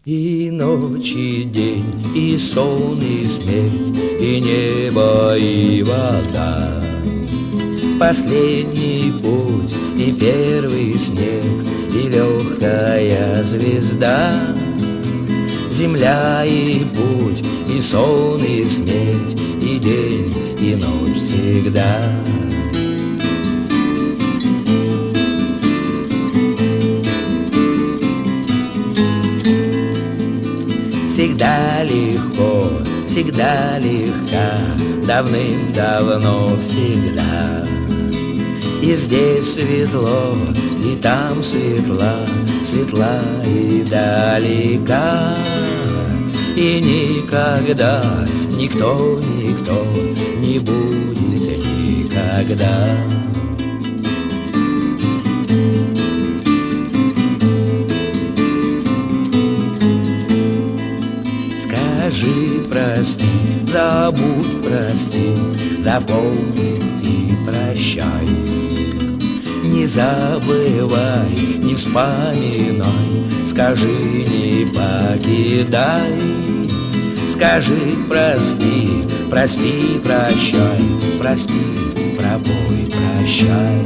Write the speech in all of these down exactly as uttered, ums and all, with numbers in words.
И ночь, и день, и сон, и смерть, и небо, и вода. Последний путь, и первый снег, и легкая звезда. Земля и путь, и сон, и смерть, и день, и ночь всегда. Всегда легко, всегда легка, давным-давно всегда. И здесь светло, и там светла, светла и далека. И никогда никто, никто не будет никогда. Скажи прости, забудь, прости, запомни и прощай. Не забывай, не вспоминай, скажи, не покидай. Скажи прости, прости, прощай, прости, пробой, прощай.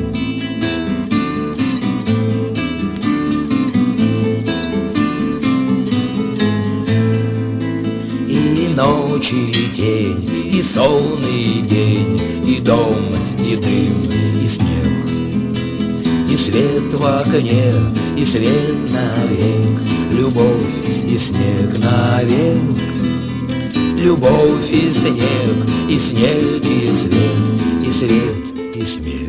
Ночь и тень, и сон, и день, и дом, и дым, и снег, и свет в окне, и свет навек, любовь и снег навек. Любовь и снег, и снег, и свет, и свет, и смех.